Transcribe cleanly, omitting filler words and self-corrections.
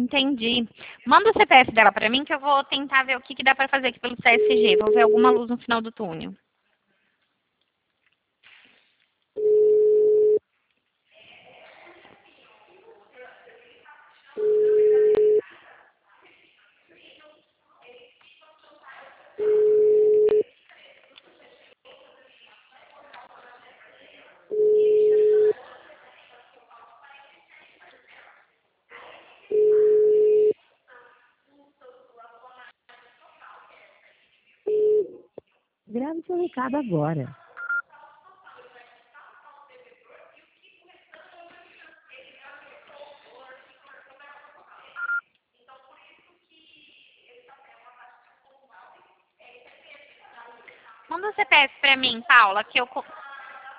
Entendi. Manda o CPF dela para mim que eu vou tentar ver o que dá para fazer aqui pelo CSG. Vou ver alguma luz no final do túnel. Grave seu recado agora. Manda o CPF para mim, Paula, que eu